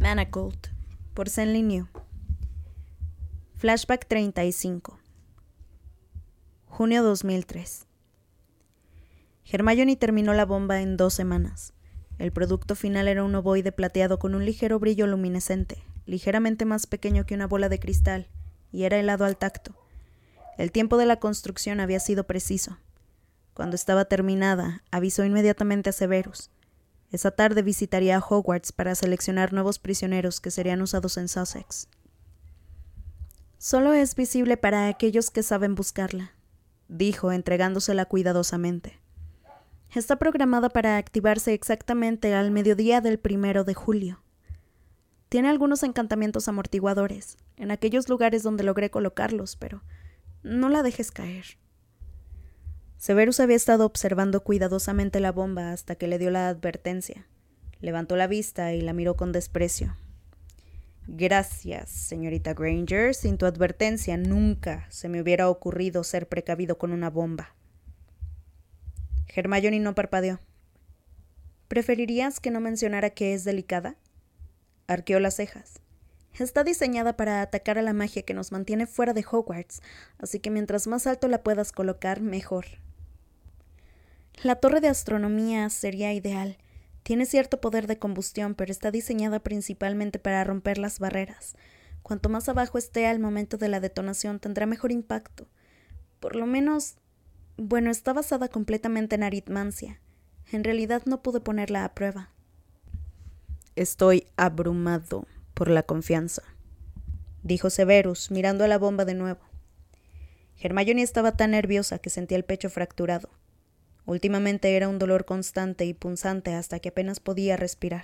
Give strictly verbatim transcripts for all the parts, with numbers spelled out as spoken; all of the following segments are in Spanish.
Manacled, por Zen Liu. Flashback treinta y cinco. Junio dos mil tres. Hermione terminó la bomba en dos semanas. El producto final era un ovoide plateado con un ligero brillo luminescente, ligeramente más pequeño que una bola de cristal, y era helado al tacto. El tiempo de la construcción había sido preciso. Cuando estaba terminada, avisó inmediatamente a Severus. Esa tarde visitaría a Hogwarts para seleccionar nuevos prisioneros que serían usados en Sussex. Solo es visible para aquellos que saben buscarla, dijo, entregándosela cuidadosamente. Está programada para activarse exactamente al mediodía del primero de julio. Tiene algunos encantamientos amortiguadores, en aquellos lugares donde logré colocarlos, pero no la dejes caer. Severus había estado observando cuidadosamente la bomba hasta que le dio la advertencia. Levantó la vista y la miró con desprecio. Gracias, señorita Granger. Sin tu advertencia nunca se me hubiera ocurrido ser precavido con una bomba. Hermione no parpadeó. ¿Preferirías que no mencionara que es delicada? Arqueó las cejas. Está diseñada para atacar a la magia que nos mantiene fuera de Hogwarts, así que mientras más alto la puedas colocar, mejor. La torre de astronomía sería ideal. Tiene cierto poder de combustión, pero está diseñada principalmente para romper las barreras. Cuanto más abajo esté al momento de la detonación, tendrá mejor impacto. Por lo menos, bueno, está basada completamente en aritmancia. En realidad no pude ponerla a prueba. Estoy abrumado por la confianza, dijo Severus, mirando a la bomba de nuevo. Hermione estaba tan nerviosa que sentía el pecho fracturado. Últimamente era un dolor constante y punzante hasta que apenas podía respirar.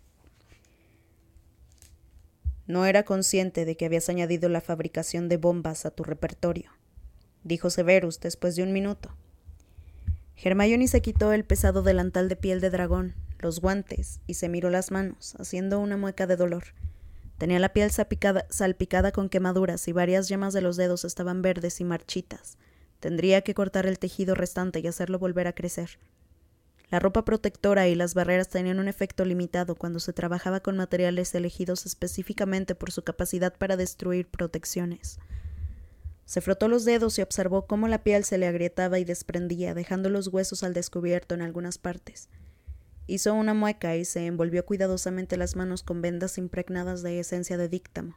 No era consciente de que habías añadido la fabricación de bombas a tu repertorio, dijo Severus después de un minuto. Hermione se quitó el pesado delantal de piel de dragón, los guantes, y se miró las manos, haciendo una mueca de dolor. Tenía la piel salpicada, salpicada con quemaduras y varias yemas de los dedos estaban verdes y marchitas. Tendría que cortar el tejido restante y hacerlo volver a crecer. La ropa protectora y las barreras tenían un efecto limitado cuando se trabajaba con materiales elegidos específicamente por su capacidad para destruir protecciones. Se frotó los dedos y observó cómo la piel se le agrietaba y desprendía, dejando los huesos al descubierto en algunas partes. Hizo una mueca y se envolvió cuidadosamente las manos con vendas impregnadas de esencia de díctamo.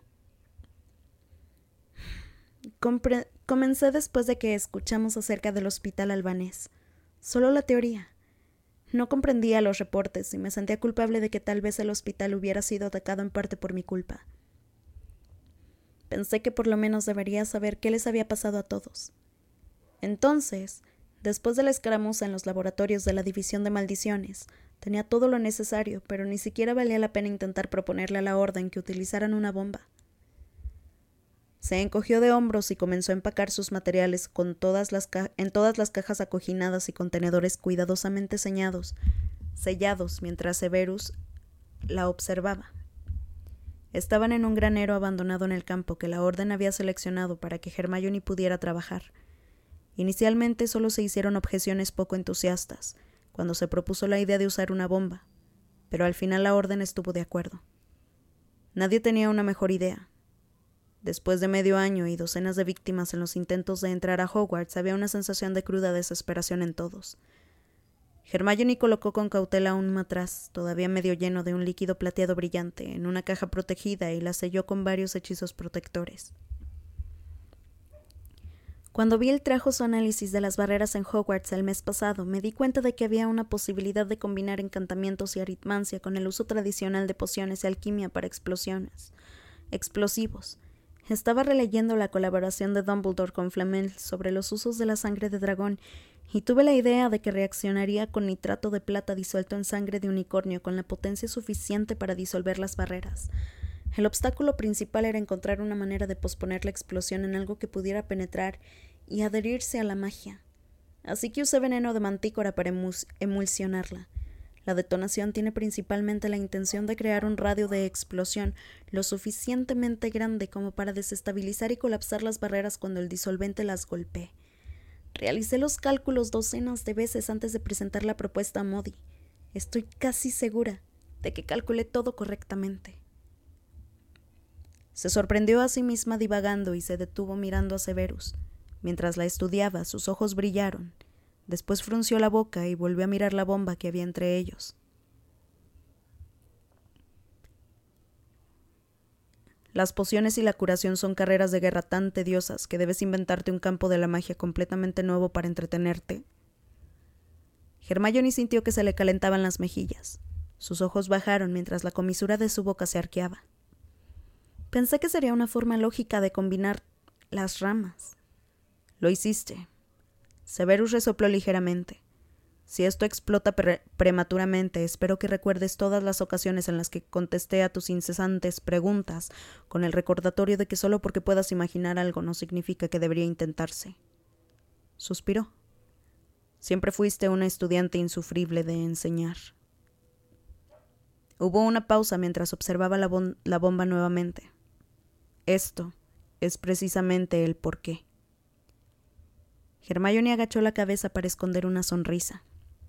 Compre- Comencé después de que escuchamos acerca del hospital albanés. Solo la teoría. No comprendía los reportes y me sentía culpable de que tal vez el hospital hubiera sido atacado en parte por mi culpa. Pensé que por lo menos debería saber qué les había pasado a todos. Entonces, después de la escaramuza en los laboratorios de la División de Maldiciones, tenía todo lo necesario, pero ni siquiera valía la pena intentar proponerle a la Orden que utilizaran una bomba. Se encogió de hombros y comenzó a empacar sus materiales con todas las ca- en todas las cajas acoginadas y contenedores cuidadosamente sellados, sellados mientras Severus la observaba. Estaban en un granero abandonado en el campo que la Orden había seleccionado para que Hermione pudiera trabajar. Inicialmente solo se hicieron objeciones poco entusiastas, cuando se propuso la idea de usar una bomba, pero al final la Orden estuvo de acuerdo. Nadie tenía una mejor idea. Después de medio año y docenas de víctimas en los intentos de entrar a Hogwarts, había una sensación de cruda desesperación en todos. Hermione colocó con cautela un matraz, todavía medio lleno de un líquido plateado brillante, en una caja protegida y la selló con varios hechizos protectores. Cuando Bill trajo su análisis de las barreras en Hogwarts el mes pasado, me di cuenta de que había una posibilidad de combinar encantamientos y aritmancia con el uso tradicional de pociones y alquimia para explosiones, explosivos. Estaba releyendo la colaboración de Dumbledore con Flamel sobre los usos de la sangre de dragón y tuve la idea de que reaccionaría con nitrato de plata disuelto en sangre de unicornio con la potencia suficiente para disolver las barreras. El obstáculo principal era encontrar una manera de posponer la explosión en algo que pudiera penetrar y adherirse a la magia. Así que usé veneno de mantícora para emus- emulsionarla. La detonación tiene principalmente la intención de crear un radio de explosión lo suficientemente grande como para desestabilizar y colapsar las barreras cuando el disolvente las golpee. Realicé los cálculos docenas de veces antes de presentar la propuesta a Modi. Estoy casi segura de que calculé todo correctamente. Se sorprendió a sí misma divagando y se detuvo mirando a Severus. Mientras la estudiaba, sus ojos brillaron. Después frunció la boca y volvió a mirar la bomba que había entre ellos. Las pociones y la curación son carreras de guerra tan tediosas que debes inventarte un campo de la magia completamente nuevo para entretenerte. Hermione sintió que se le calentaban las mejillas. Sus ojos bajaron mientras la comisura de su boca se arqueaba. Pensé que sería una forma lógica de combinar las ramas. Lo hiciste. Severus resopló ligeramente. Si esto explota pre- prematuramente, espero que recuerdes todas las ocasiones en las que contesté a tus incesantes preguntas con el recordatorio de que solo porque puedas imaginar algo no significa que debería intentarse. Suspiró. Siempre fuiste una estudiante insufrible de enseñar. Hubo una pausa mientras observaba la, bon- la bomba nuevamente. Esto es precisamente el porqué. Hermione agachó la cabeza para esconder una sonrisa.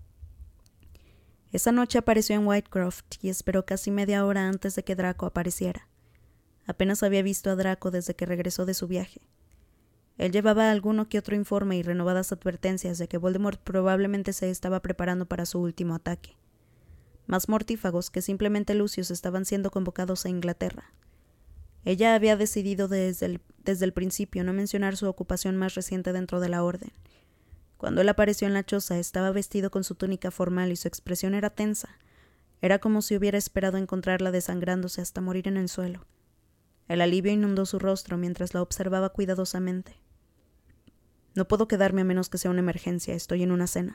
Esa noche apareció en Whitecroft y esperó casi media hora antes de que Draco apareciera. Apenas había visto a Draco desde que regresó de su viaje. Él llevaba alguno que otro informe y renovadas advertencias de que Voldemort probablemente se estaba preparando para su último ataque. Más mortífagos que simplemente Lucius estaban siendo convocados a Inglaterra. Ella había decidido desde el, desde el principio no mencionar su ocupación más reciente dentro de la Orden. Cuando él apareció en la choza, estaba vestido con su túnica formal y su expresión era tensa. Era como si hubiera esperado encontrarla desangrándose hasta morir en el suelo. El alivio inundó su rostro mientras la observaba cuidadosamente. No puedo quedarme a menos que sea una emergencia. Estoy en una cena.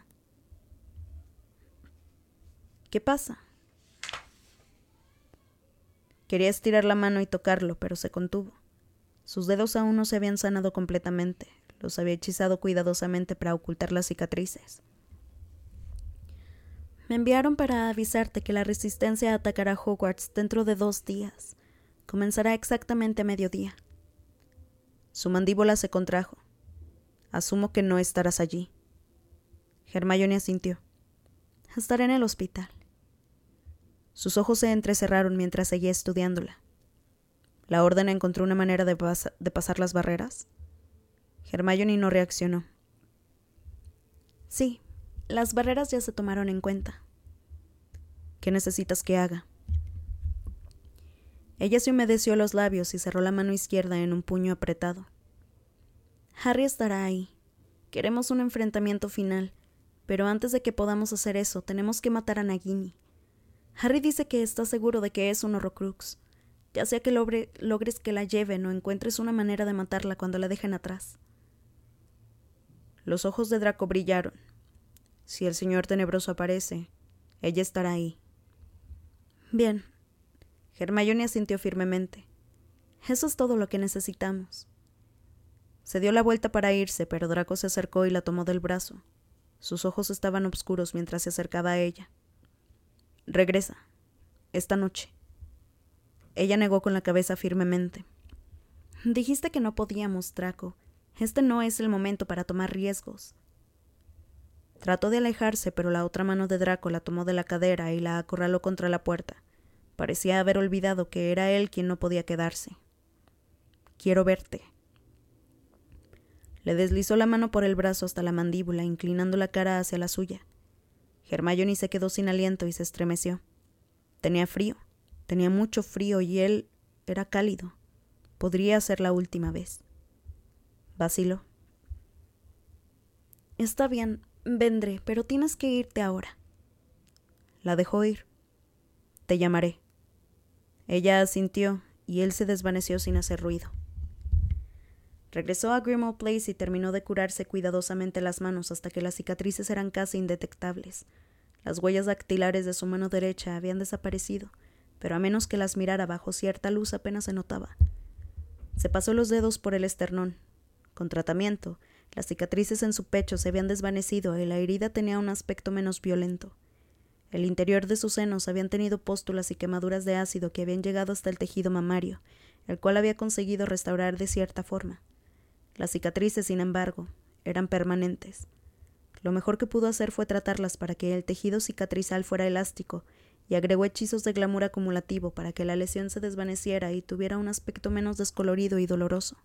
¿Qué pasa? Quería estirar la mano y tocarlo, pero se contuvo. Sus dedos aún no se habían sanado completamente. Los había hechizado cuidadosamente para ocultar las cicatrices. Me enviaron para avisarte que la resistencia atacará Hogwarts dentro de dos días. Comenzará exactamente a mediodía. Su mandíbula se contrajo. Asumo que no estarás allí. Hermione asintió. Estaré en el hospital. Sus ojos se entrecerraron mientras seguía estudiándola. ¿La Orden encontró una manera de, pas- de pasar las barreras? Hermione no reaccionó. Sí, las barreras ya se tomaron en cuenta. ¿Qué necesitas que haga? Ella se humedeció los labios y cerró la mano izquierda en un puño apretado. Harry estará ahí. Queremos un enfrentamiento final, pero antes de que podamos hacer eso, tenemos que matar a Nagini. Harry dice que está seguro de que es un Horrocrux, ya sea que logre, logres que la lleven o encuentres una manera de matarla cuando la dejen atrás. Los ojos de Draco brillaron. Si el señor tenebroso aparece, ella estará ahí. Bien. Hermione asintió firmemente. Eso es todo lo que necesitamos. Se dio la vuelta para irse, pero Draco se acercó y la tomó del brazo. Sus ojos estaban oscuros mientras se acercaba a ella. Regresa. Esta noche. Ella negó con la cabeza firmemente. Dijiste que no podíamos, Draco. Este no es el momento para tomar riesgos. Trató de alejarse, pero la otra mano de Draco la tomó de la cadera y la acorraló contra la puerta. Parecía haber olvidado que era él quien no podía quedarse. Quiero verte. Le deslizó la mano por el brazo hasta la mandíbula, inclinando la cara hacia la suya. Hermione se quedó sin aliento y se estremeció. Tenía frío, tenía mucho frío y él era cálido. Podría ser la última vez. Vaciló. Está bien, vendré, pero tienes que irte ahora. La dejó ir. Te llamaré. Ella asintió y él se desvaneció sin hacer ruido. Regresó a Grimmauld Place y terminó de curarse cuidadosamente las manos hasta que las cicatrices eran casi indetectables. Las huellas dactilares de su mano derecha habían desaparecido, pero a menos que las mirara bajo cierta luz apenas se notaba. Se pasó los dedos por el esternón. Con tratamiento, las cicatrices en su pecho se habían desvanecido y la herida tenía un aspecto menos violento. El interior de sus senos habían tenido pústulas y quemaduras de ácido que habían llegado hasta el tejido mamario, el cual había conseguido restaurar de cierta forma. Las cicatrices, sin embargo, eran permanentes. Lo mejor que pudo hacer fue tratarlas para que el tejido cicatrizal fuera elástico y agregó hechizos de glamour acumulativo para que la lesión se desvaneciera y tuviera un aspecto menos descolorido y doloroso.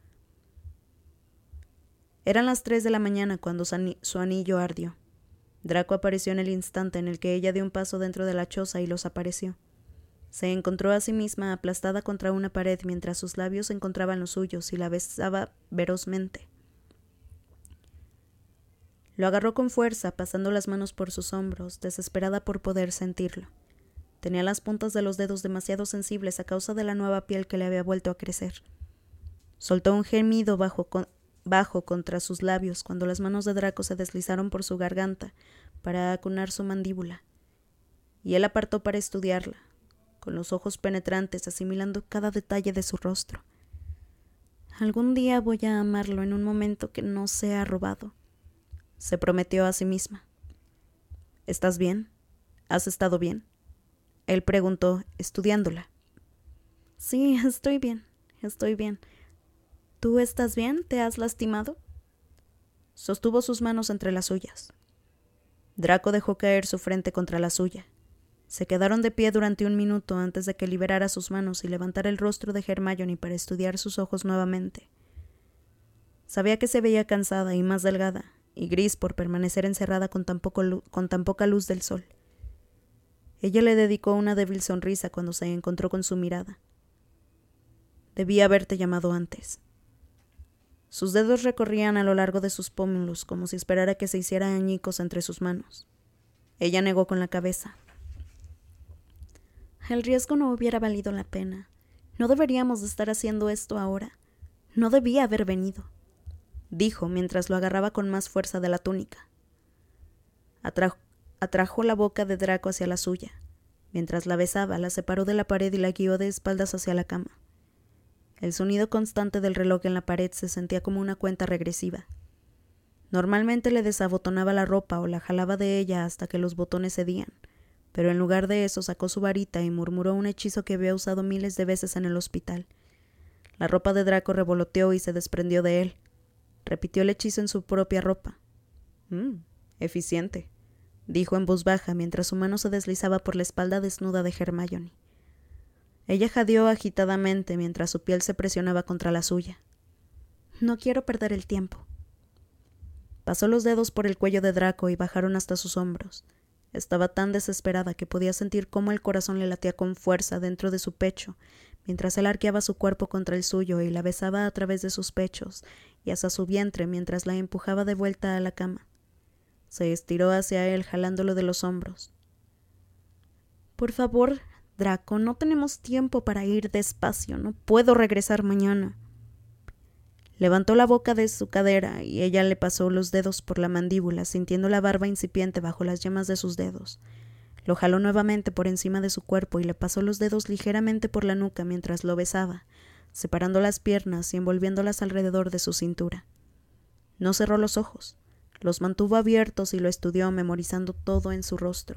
Eran las tres de la mañana cuando su anillo ardió. Draco apareció en el instante en el que ella dio un paso dentro de la choza y los apareció. Se encontró a sí misma aplastada contra una pared mientras sus labios encontraban los suyos y la besaba ferozmente. Lo agarró con fuerza, pasando las manos por sus hombros, desesperada por poder sentirlo. Tenía las puntas de los dedos demasiado sensibles a causa de la nueva piel que le había vuelto a crecer. Soltó un gemido bajo, con, bajo contra sus labios cuando las manos de Draco se deslizaron por su garganta para acunar su mandíbula, y él apartó para estudiarla, con los ojos penetrantes asimilando cada detalle de su rostro. Algún día voy a amarlo en un momento que no sea robado, se prometió a sí misma. ¿Estás bien? ¿Has estado bien? Él preguntó, estudiándola. Sí, estoy bien, estoy bien. ¿Tú estás bien? ¿Te has lastimado? Sostuvo sus manos entre las suyas. Draco dejó caer su frente contra la suya. Se quedaron de pie durante un minuto antes de que liberara sus manos y levantara el rostro de Hermione para estudiar sus ojos nuevamente. Sabía que se veía cansada y más delgada, y gris por permanecer encerrada con tan, poco lu- con tan poca luz del sol. Ella le dedicó una débil sonrisa cuando se encontró con su mirada. Debí haberte llamado antes. Sus dedos recorrían a lo largo de sus pómulos como si esperara que se hiciera añicos entre sus manos. Ella negó con la cabeza. El riesgo no hubiera valido la pena. No deberíamos de estar haciendo esto ahora. No debía haber venido, dijo mientras lo agarraba con más fuerza de la túnica. Atrajo, atrajo la boca de Draco hacia la suya. Mientras la besaba, la separó de la pared y la guió de espaldas hacia la cama. El sonido constante del reloj en la pared se sentía como una cuenta regresiva. Normalmente le desabotonaba la ropa o la jalaba de ella hasta que los botones cedían, pero en lugar de eso sacó su varita y murmuró un hechizo que había usado miles de veces en el hospital. La ropa de Draco revoloteó y se desprendió de él. Repitió el hechizo en su propia ropa. «Mmm, eficiente», dijo en voz baja mientras su mano se deslizaba por la espalda desnuda de Hermione. Ella jadeó agitadamente mientras su piel se presionaba contra la suya. «No quiero perder el tiempo». Pasó los dedos por el cuello de Draco y bajaron hasta sus hombros. Estaba tan desesperada que podía sentir cómo el corazón le latía con fuerza dentro de su pecho, mientras él arqueaba su cuerpo contra el suyo y la besaba a través de sus pechos y hasta su vientre mientras la empujaba de vuelta a la cama. Se estiró hacia él jalándolo de los hombros. «Por favor, Draco, no tenemos tiempo para ir despacio. No puedo regresar mañana». Levantó la boca de su cadera y ella le pasó los dedos por la mandíbula, sintiendo la barba incipiente bajo las yemas de sus dedos. Lo jaló nuevamente por encima de su cuerpo y le pasó los dedos ligeramente por la nuca mientras lo besaba, separando las piernas y envolviéndolas alrededor de su cintura. No cerró los ojos, los mantuvo abiertos y lo estudió, memorizando todo en su rostro.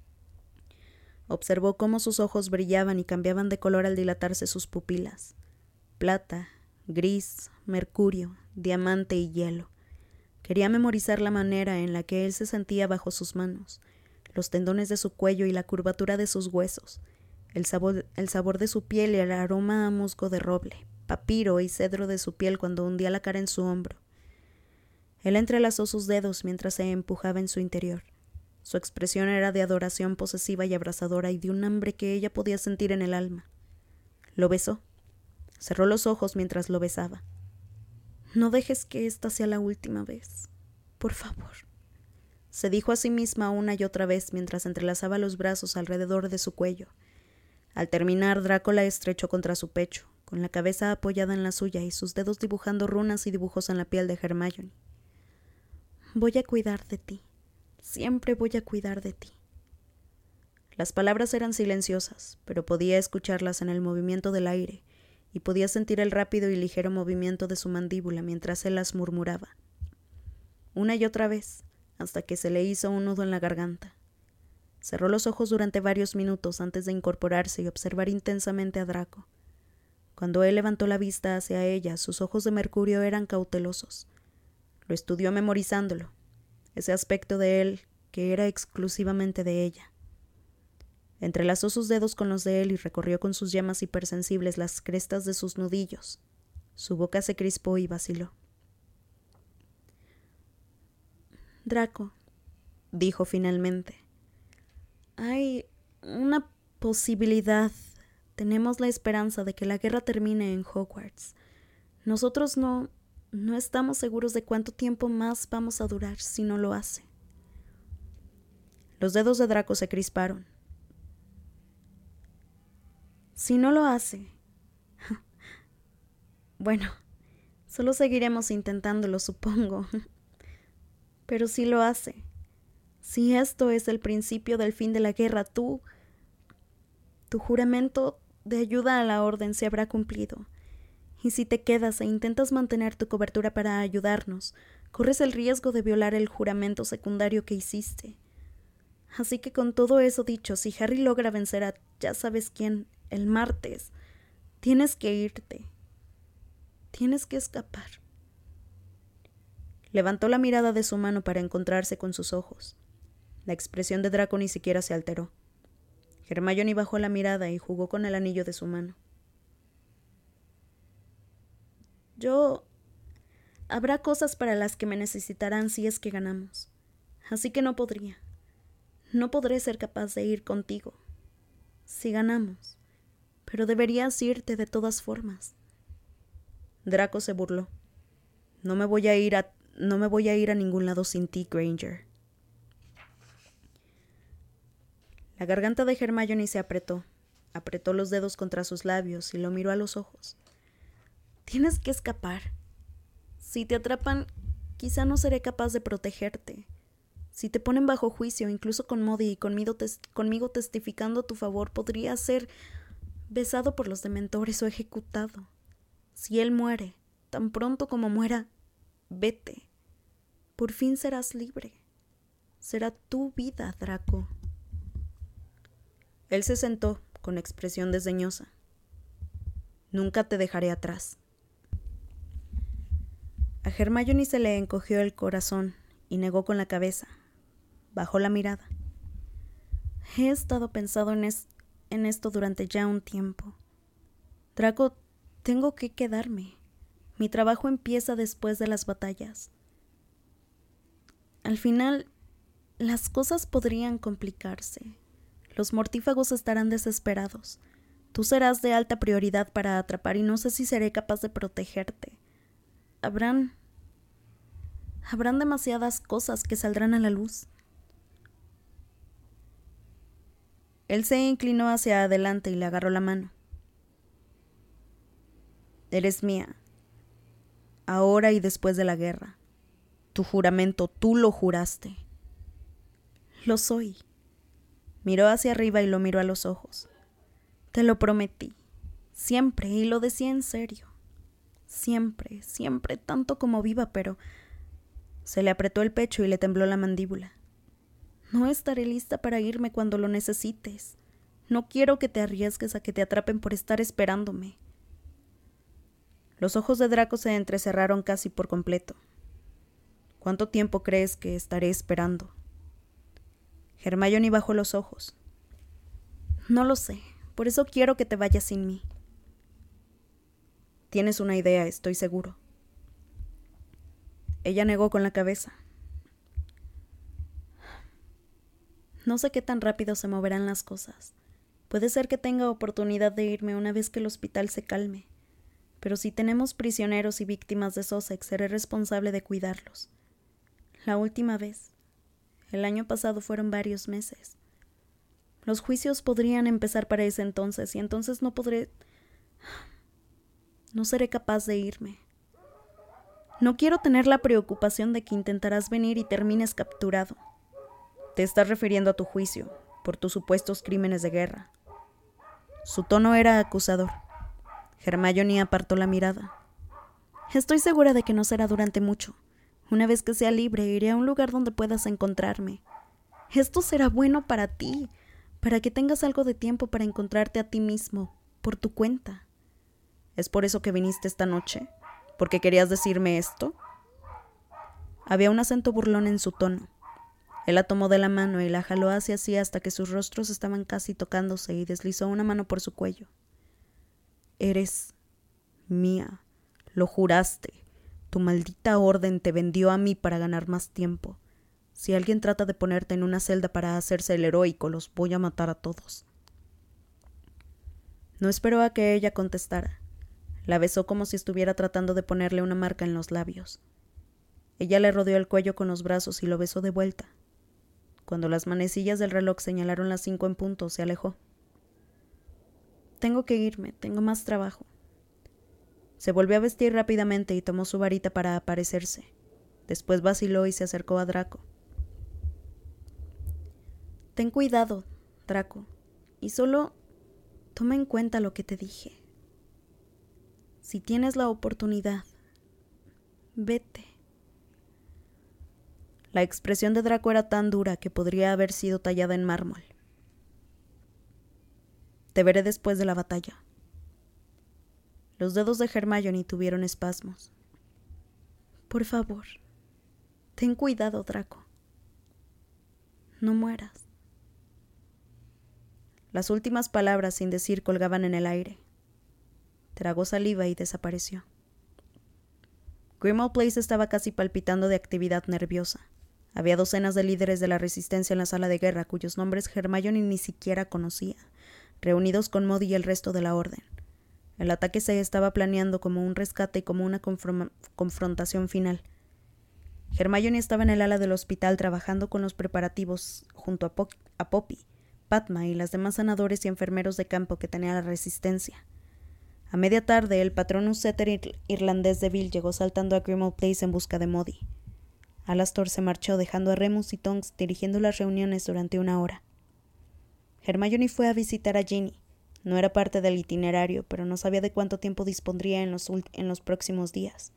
Observó cómo sus ojos brillaban y cambiaban de color al dilatarse sus pupilas. Plata, gris, mercurio, diamante y hielo. Quería memorizar la manera en la que él se sentía bajo sus manos, los tendones de su cuello y la curvatura de sus huesos, el sabor, el sabor de su piel y el aroma a musgo de roble, papiro y cedro de su piel cuando hundía la cara en su hombro. Él entrelazó sus dedos mientras se empujaba en su interior. Su expresión era de adoración posesiva y abrasadora y de un hambre que ella podía sentir en el alma. Lo besó. Cerró los ojos mientras lo besaba. «No dejes que esta sea la última vez. Por favor», se dijo a sí misma una y otra vez mientras entrelazaba los brazos alrededor de su cuello. Al terminar, Draco la estrechó contra su pecho, con la cabeza apoyada en la suya y sus dedos dibujando runas y dibujos en la piel de Hermione. «Voy a cuidar de ti. Siempre voy a cuidar de ti». Las palabras eran silenciosas, pero podía escucharlas en el movimiento del aire, y podía sentir el rápido y ligero movimiento de su mandíbula mientras él las murmuraba. Una y otra vez, hasta que se le hizo un nudo en la garganta. Cerró los ojos durante varios minutos antes de incorporarse y observar intensamente a Draco. Cuando él levantó la vista hacia ella, sus ojos de mercurio eran cautelosos. Lo estudió memorizándolo, ese aspecto de él que era exclusivamente de ella. Entrelazó sus dedos con los de él y recorrió con sus llamas hipersensibles las crestas de sus nudillos. Su boca se crispó y vaciló. Draco, dijo finalmente, hay una posibilidad. Tenemos la esperanza de que la guerra termine en Hogwarts. Nosotros no, no estamos seguros de cuánto tiempo más vamos a durar si no lo hace. Los dedos de Draco se crisparon. Si no lo hace... Bueno, solo seguiremos intentándolo, supongo. Pero si lo hace, si esto es el principio del fin de la guerra, tú... Tu juramento de ayuda a la Orden se habrá cumplido. Y si te quedas e intentas mantener tu cobertura para ayudarnos, corres el riesgo de violar el juramento secundario que hiciste. Así que con todo eso dicho, si Harry logra vencer a ya sabes quién el martes, tienes que irte. Tienes que escapar. Levantó la mirada de su mano para encontrarse con sus ojos. La expresión de Draco ni siquiera se alteró. Hermione bajó la mirada y jugó con el anillo de su mano. Yo... Habrá cosas para las que me necesitarán si es que ganamos. Así que no podría. No podré ser capaz de ir contigo. Si ganamos. Pero deberías irte de todas formas. Draco se burló. No me voy a ir a... No me voy a ir a ningún lado sin ti, Granger. La garganta de Hermione se apretó. Apretó los dedos contra sus labios y lo miró a los ojos. Tienes que escapar. Si te atrapan, quizá no seré capaz de protegerte. Si te ponen bajo juicio, incluso con Modi y conmigo, tes- conmigo testificando a tu favor, podría ser besado por los dementores o ejecutado. Si él muere, tan pronto como muera, vete. Por fin serás libre. Será tu vida, Draco. Él se sentó con expresión desdeñosa. Nunca te dejaré atrás. A Hermione se le encogió el corazón y negó con la cabeza. Bajó la mirada. He estado pensando en, es- en esto durante ya un tiempo. Draco, tengo que quedarme. Mi trabajo empieza después de las batallas. Al final, las cosas podrían complicarse. Los mortífagos estarán desesperados. Tú serás de alta prioridad para atrapar y no sé si seré capaz de protegerte. Habrán... Habrán demasiadas cosas que saldrán a la luz. Él se inclinó hacia adelante y le agarró la mano. Eres mía. Ahora y después de la guerra. Tu juramento, tú lo juraste. Lo soy. Miró hacia arriba y lo miró a los ojos. Te lo prometí. Siempre, y lo decía en serio. Siempre, siempre, tanto como viva, pero... Se le apretó el pecho y le tembló la mandíbula. No estaré lista para irme cuando lo necesites. No quiero que te arriesgues a que te atrapen por estar esperándome. Los ojos de Draco se entrecerraron casi por completo. ¿Cuánto tiempo crees que estaré esperando? Hermione bajó los ojos. No lo sé, por eso quiero que te vayas sin mí. Tienes una idea, estoy seguro. Ella negó con la cabeza. No sé qué tan rápido se moverán las cosas. Puede ser que tenga oportunidad de irme una vez que el hospital se calme. Pero si tenemos prisioneros y víctimas de Sussex, seré responsable de cuidarlos. La última vez, el año pasado, fueron varios meses. Los juicios podrían empezar para ese entonces, y entonces no podré... No seré capaz de irme. No quiero tener la preocupación de que intentarás venir y termines capturado. Te estás refiriendo a tu juicio, por tus supuestos crímenes de guerra. Su tono era acusador. Hermione apartó la mirada. Estoy segura de que no será durante mucho. Una vez que sea libre, iré a un lugar donde puedas encontrarme. Esto será bueno para ti, para que tengas algo de tiempo para encontrarte a ti mismo, por tu cuenta. ¿Es por eso que viniste esta noche? ¿Porque querías decirme esto? Había un acento burlón en su tono. Él la tomó de la mano y la jaló hacia sí hasta que sus rostros estaban casi tocándose y deslizó una mano por su cuello. Eres mía, lo juraste. Tu maldita orden te vendió a mí para ganar más tiempo. Si alguien trata de ponerte en una celda para hacerse el heroico, los voy a matar a todos. No esperó a que ella contestara. La besó como si estuviera tratando de ponerle una marca en los labios. Ella le rodeó el cuello con los brazos y lo besó de vuelta. Cuando las manecillas del reloj señalaron las cinco en punto, se alejó. Tengo que irme, tengo más trabajo. Se volvió a vestir rápidamente y tomó su varita para aparecerse. Después vaciló y se acercó a Draco. Ten cuidado, Draco, y solo toma en cuenta lo que te dije. Si tienes la oportunidad, vete. La expresión de Draco era tan dura que podría haber sido tallada en mármol. Te veré después de la batalla. Los dedos de Hermione tuvieron espasmos. Por favor, ten cuidado, Draco. No mueras. Las últimas palabras sin decir colgaban en el aire. Tragó saliva y desapareció. Grimmauld Place estaba casi palpitando de actividad nerviosa. Había docenas de líderes de la resistencia en la sala de guerra cuyos nombres Hermione ni siquiera conocía, reunidos con Modi y el resto de la orden. El ataque se estaba planeando como un rescate y como una confron- confrontación final. Hermione estaba en el ala del hospital trabajando con los preparativos junto a, Po- a Poppy, Padma y las demás sanadores y enfermeros de campo que tenía la resistencia. A media tarde, el patrón Useter ir- irlandés de Bill llegó saltando a Grimmauld Place en busca de Modi. Alastor se marchó dejando a Remus y Tonks dirigiendo las reuniones durante una hora. Hermione fue a visitar a Ginny. No era parte del itinerario, pero no sabía de cuánto tiempo dispondría en los, en los próximos días.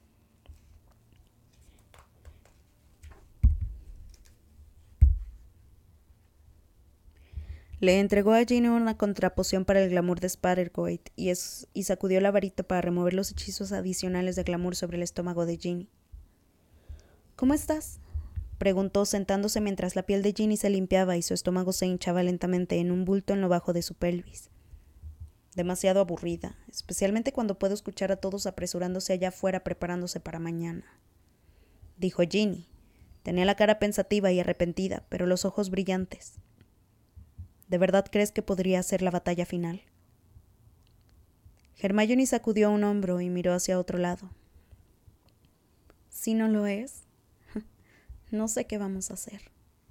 Le entregó a Ginny una contrapoción para el glamour de Spattergoit y, es, y sacudió la varita para remover los hechizos adicionales de glamour sobre el estómago de Ginny. ¿Cómo estás?, preguntó sentándose mientras la piel de Ginny se limpiaba y su estómago se hinchaba lentamente en un bulto en lo bajo de su pelvis. Demasiado aburrida, especialmente cuando puedo escuchar a todos apresurándose allá afuera preparándose para mañana, dijo Ginny. Tenía la cara pensativa y arrepentida, pero los ojos brillantes. ¿De verdad crees que podría ser la batalla final? Hermione sacudió un hombro y miró hacia otro lado. Si no lo es, no sé qué vamos a hacer.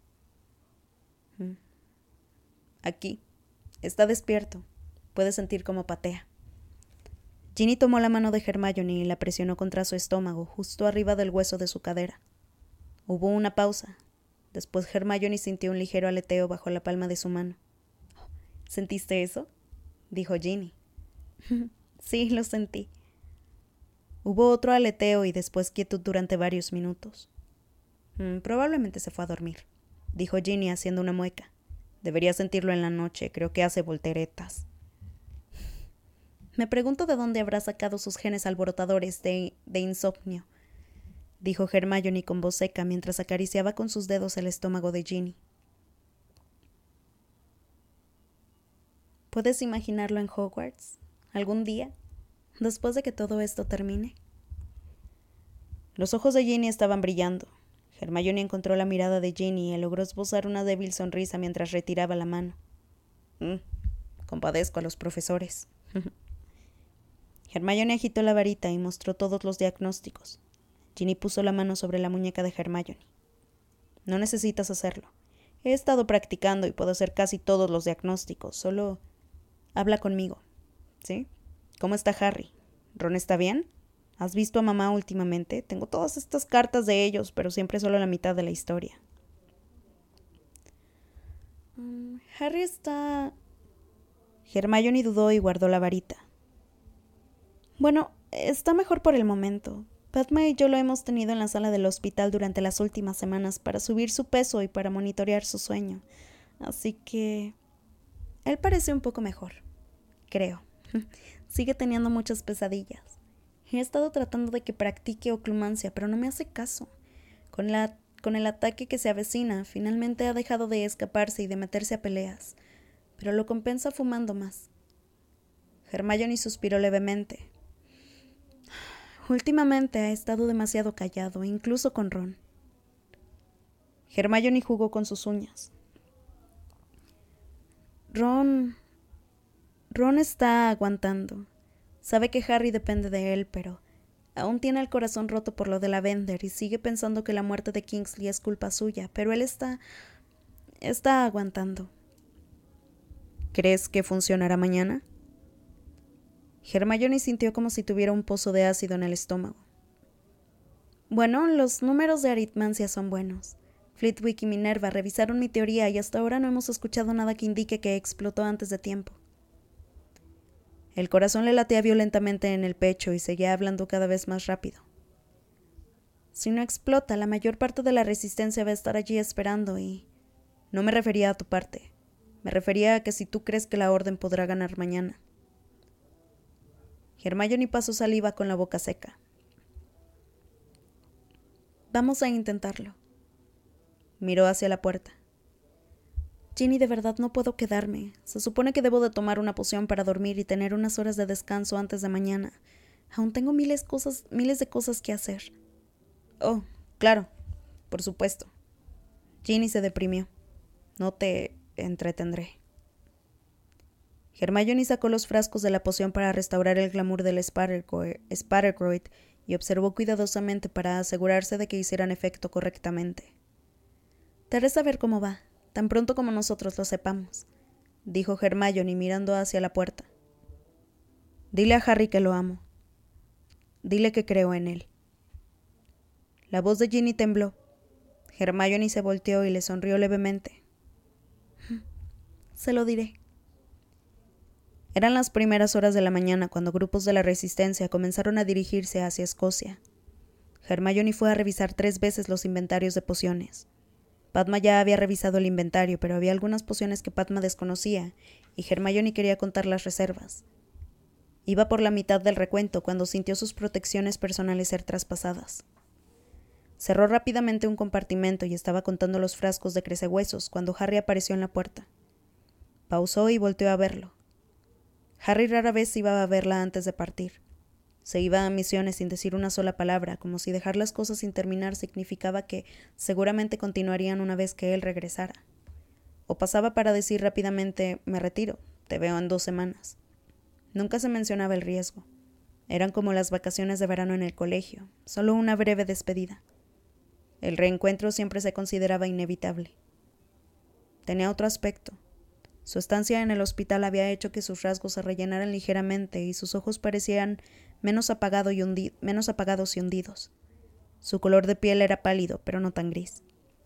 Aquí. Está despierto. Puede sentir cómo patea. Ginny tomó la mano de Hermione y la presionó contra su estómago, justo arriba del hueso de su cadera. Hubo una pausa. Después Hermione sintió un ligero aleteo bajo la palma de su mano. ¿Sentiste eso?, dijo Ginny. Sí, lo sentí. Hubo otro aleteo y después quietud durante varios minutos. Mm, probablemente se fue a dormir, dijo Ginny haciendo una mueca. Debería sentirlo en la noche, creo que hace volteretas. Me pregunto de dónde habrá sacado sus genes alborotadores de, de insomnio, dijo Hermione con voz seca mientras acariciaba con sus dedos el estómago de Ginny. ¿Puedes imaginarlo en Hogwarts? ¿Algún día? Después de que todo esto termine. Los ojos de Ginny estaban brillando. Hermione encontró la mirada de Ginny y logró esbozar una débil sonrisa mientras retiraba la mano. Mm, compadezco a los profesores. Hermione agitó la varita y mostró todos los diagnósticos. Ginny puso la mano sobre la muñeca de Hermione. No necesitas hacerlo. He estado practicando y puedo hacer casi todos los diagnósticos. Solo habla conmigo. ¿Sí? ¿Cómo está Harry? ¿Ron está bien? ¿Has visto a mamá últimamente? Tengo todas estas cartas de ellos, pero siempre solo la mitad de la historia. Um, Harry está... Hermione dudó y guardó la varita. Bueno, está mejor por el momento. Padma y yo lo hemos tenido en la sala del hospital durante las últimas semanas para subir su peso y para monitorear su sueño. Así que... él parece un poco mejor. Creo. Sigue teniendo muchas pesadillas. He estado tratando de que practique oclumancia, pero no me hace caso. Con la con el ataque que se avecina, finalmente ha dejado de escaparse y de meterse a peleas, pero lo compensa fumando más. Hermione suspiró levemente. Últimamente ha estado demasiado callado, incluso con Ron. Hermione jugó con sus uñas. Ron... Ron está aguantando. Sabe que Harry depende de él, pero aún tiene el corazón roto por lo de Lavender y sigue pensando que la muerte de Kingsley es culpa suya, pero él está... está aguantando. ¿Crees que funcionará mañana? Hermione sintió como si tuviera un pozo de ácido en el estómago. Bueno, los números de aritmancia son buenos. Flitwick y Minerva revisaron mi teoría y hasta ahora no hemos escuchado nada que indique que explotó antes de tiempo. El corazón le latía violentamente en el pecho y seguía hablando cada vez más rápido. Si no explota, la mayor parte de la resistencia va a estar allí esperando y... No me refería a tu parte. Me refería a que si tú crees que la Orden podrá ganar mañana. Hermione pasó saliva con la boca seca. Vamos a intentarlo. Miró hacia la puerta. Ginny, de verdad no puedo quedarme. Se supone que debo de tomar una poción para dormir y tener unas horas de descanso antes de mañana. Aún tengo miles, cosas, miles de cosas que hacer. Oh, claro, por supuesto. Ginny se deprimió. No te entretendré. Hermione sacó los frascos de la poción para restaurar el glamour del Spattergroit y observó cuidadosamente para asegurarse de que hicieran efecto correctamente. Te haré saber cómo va, tan pronto como nosotros lo sepamos, dijo Hermione mirando hacia la puerta. Dile a Harry que lo amo. Dile que creo en él. La voz de Ginny tembló. Hermione se volteó y le sonrió levemente. Se lo diré. Eran las primeras horas de la mañana cuando grupos de la Resistencia comenzaron a dirigirse hacia Escocia. Hermione fue a revisar tres veces los inventarios de pociones. Padma ya había revisado el inventario, pero había algunas pociones que Padma desconocía, y Hermione quería contar las reservas. Iba por la mitad del recuento cuando sintió sus protecciones personales ser traspasadas. Cerró rápidamente un compartimento y estaba contando los frascos de crecehuesos cuando Harry apareció en la puerta. Pausó y volteó a verlo. Harry rara vez iba a verla antes de partir. Se iba a misiones sin decir una sola palabra, como si dejar las cosas sin terminar significaba que seguramente continuarían una vez que él regresara. O pasaba para decir rápidamente, me retiro, te veo en dos semanas. Nunca se mencionaba el riesgo. Eran como las vacaciones de verano en el colegio, solo una breve despedida. El reencuentro siempre se consideraba inevitable. Tenía otro aspecto. Su estancia en el hospital había hecho que sus rasgos se rellenaran ligeramente y sus ojos parecían menos, apagado y hundi- menos apagados y hundidos. Su color de piel era pálido, pero no tan gris.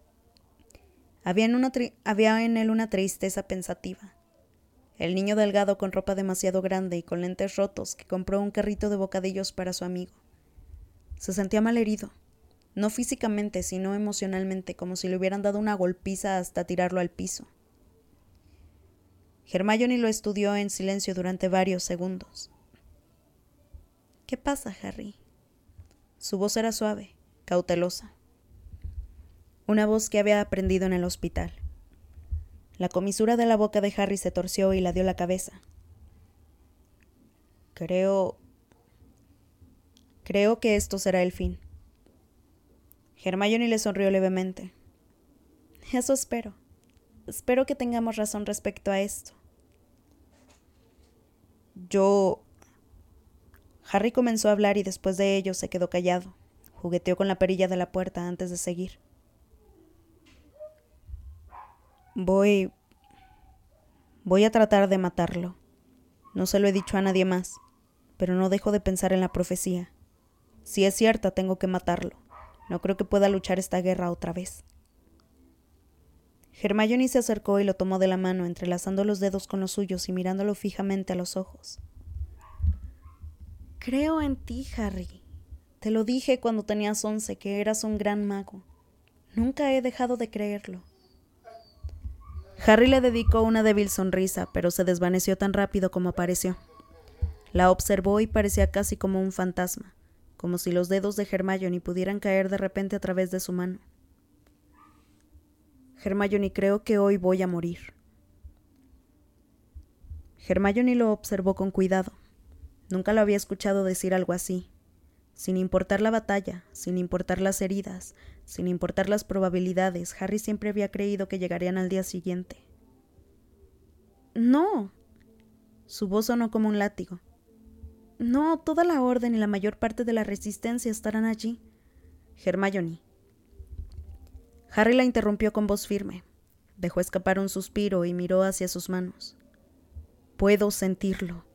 Había en, una tri- había en él una tristeza pensativa. El niño delgado con ropa demasiado grande y con lentes rotos que compró un carrito de bocadillos para su amigo. Se sentía malherido, no físicamente, sino emocionalmente, como si le hubieran dado una golpiza hasta tirarlo al piso. Hermione lo estudió en silencio durante varios segundos. ¿Qué pasa, Harry? Su voz era suave, cautelosa. Una voz que había aprendido en el hospital. La comisura de la boca de Harry se torció y la dio la cabeza. Creo... Creo que esto será el fin. Hermione le sonrió levemente. Eso espero. Espero que tengamos razón respecto a esto. Yo... Harry comenzó a hablar y después de ello se quedó callado. Jugueteó con la perilla de la puerta antes de seguir. Voy... Voy a tratar de matarlo. No se lo he dicho a nadie más, pero no dejo de pensar en la profecía. Si es cierta, tengo que matarlo. No creo que pueda luchar esta guerra otra vez. Hermione se acercó y lo tomó de la mano, entrelazando los dedos con los suyos y mirándolo fijamente a los ojos. Creo en ti, Harry. Te lo dije cuando tenías once, que eras un gran mago. Nunca he dejado de creerlo. Harry le dedicó una débil sonrisa, pero se desvaneció tan rápido como apareció. La observó y parecía casi como un fantasma, como si los dedos de Hermione pudieran caer de repente a través de su mano. Hermione, creo que hoy voy a morir. Hermione lo observó con cuidado. Nunca lo había escuchado decir algo así. Sin importar la batalla, sin importar las heridas, sin importar las probabilidades, Harry siempre había creído que llegarían al día siguiente. ¡No! Su voz sonó como un látigo. No, toda la orden y la mayor parte de la resistencia estarán allí. Hermione. Harry la interrumpió con voz firme. Dejó escapar un suspiro y miró hacia sus manos. Puedo sentirlo.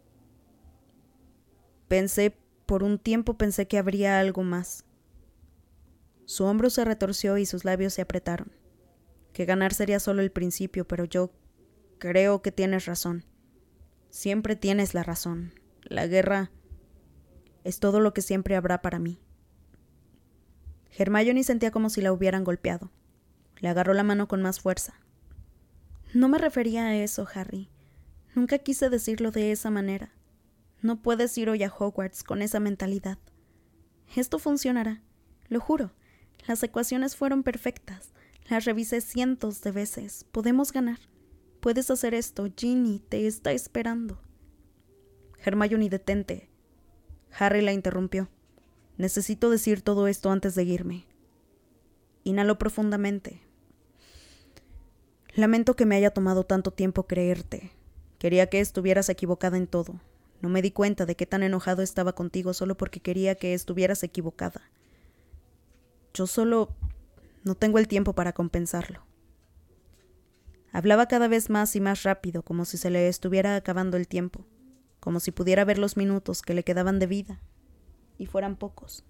Pensé, por un tiempo pensé que habría algo más. Su hombro se retorció y sus labios se apretaron. Que ganar sería solo el principio, pero yo creo que tienes razón. Siempre tienes la razón. La guerra es todo lo que siempre habrá para mí. Hermione sentía como si la hubieran golpeado. Le agarró la mano con más fuerza. No me refería a eso, Harry. Nunca quise decirlo de esa manera. No puedes ir hoy a Hogwarts con esa mentalidad. Esto funcionará, lo juro. Las ecuaciones fueron perfectas. Las revisé cientos de veces. Podemos ganar. Puedes hacer esto. Ginny te está esperando. Hermione, detente. Harry la interrumpió. Necesito decir todo esto antes de irme. Inhaló profundamente. Lamento que me haya tomado tanto tiempo creerte. Quería que estuvieras equivocada en todo. No me di cuenta de qué tan enojado estaba contigo solo porque quería que estuvieras equivocada. Yo solo no tengo el tiempo para compensarlo. Hablaba cada vez más y más rápido, como si se le estuviera acabando el tiempo, como si pudiera ver los minutos que le quedaban de vida, y fueran pocos.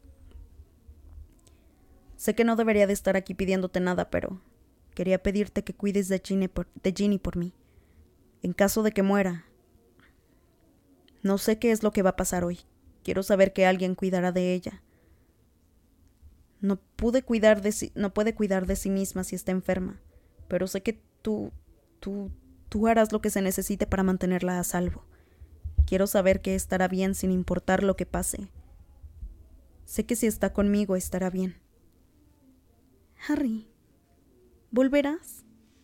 Sé que no debería de estar aquí pidiéndote nada, pero quería pedirte que cuides de Ginny por, de Ginny por mí. En caso de que muera. No sé qué es lo que va a pasar hoy. Quiero saber que alguien cuidará de ella. No pude cuidar de sí, no puede cuidar de sí misma si está enferma, pero sé que tú, tú, tú harás lo que se necesite para mantenerla a salvo. Quiero saber que estará bien sin importar lo que pase. Sé que si está conmigo estará bien. Harry, ¿volverás?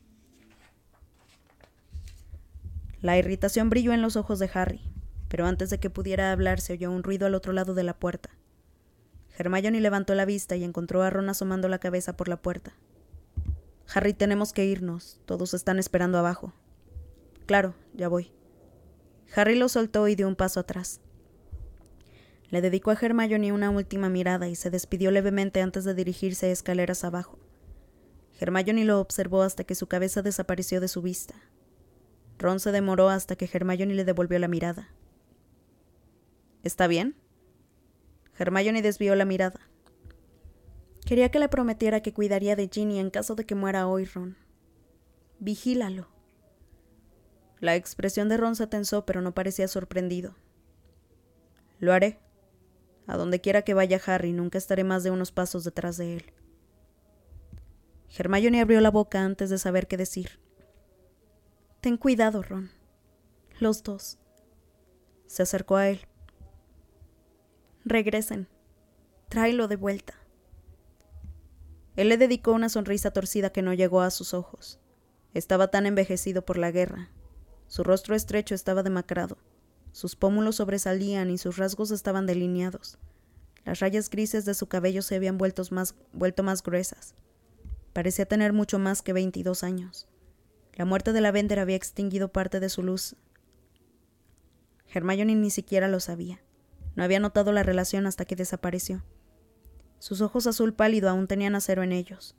La irritación brilló en los ojos de Harry, pero antes de que pudiera hablar se oyó un ruido al otro lado de la puerta. Hermione levantó la vista y encontró a Ron asomando la cabeza por la puerta. Harry, tenemos que irnos. Todos están esperando abajo. Claro, ya voy. Harry lo soltó y dio un paso atrás. Le dedicó a Hermione una última mirada y se despidió levemente antes de dirigirse a escaleras abajo. Hermione lo observó hasta que su cabeza desapareció de su vista. Ron se demoró hasta que Hermione le devolvió la mirada. ¿Está bien? Hermione desvió la mirada. Quería que le prometiera que cuidaría de Ginny en caso de que muera hoy, Ron. Vigílalo. La expresión de Ron se tensó, pero no parecía sorprendido. Lo haré. A donde quiera que vaya Harry, nunca estaré más de unos pasos detrás de él. Hermione abrió la boca antes de saber qué decir. Ten cuidado, Ron. Los dos. Se acercó a él. Regresen. Tráelo de vuelta. Él le dedicó una sonrisa torcida que no llegó a sus ojos. Estaba tan envejecido por la guerra. Su rostro estrecho estaba demacrado. Sus pómulos sobresalían y sus rasgos estaban delineados. Las rayas grises de su cabello se habían vuelto más, vuelto más gruesas. Parecía tener mucho más que veintidós años. La muerte de Lavender había extinguido parte de su luz. Hermione ni siquiera lo sabía. No había notado la relación hasta que desapareció. Sus ojos azul pálido aún tenían acero en ellos.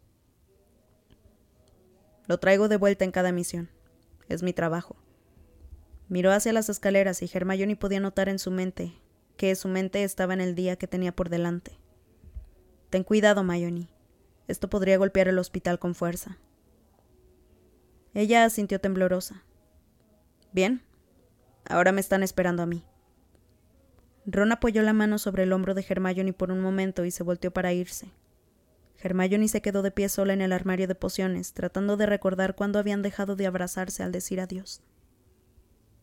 Lo traigo de vuelta en cada misión. Es mi trabajo. Miró hacia las escaleras y Hermione podía notar en su mente que su mente estaba en el día que tenía por delante. Ten cuidado, Hermione. Esto podría golpear el hospital con fuerza. Ella asintió temblorosa. Bien, ahora me están esperando a mí. Ron apoyó la mano sobre el hombro de Hermione por un momento y se volteó para irse. Hermione se quedó de pie sola en el armario de pociones, tratando de recordar cuándo habían dejado de abrazarse al decir adiós.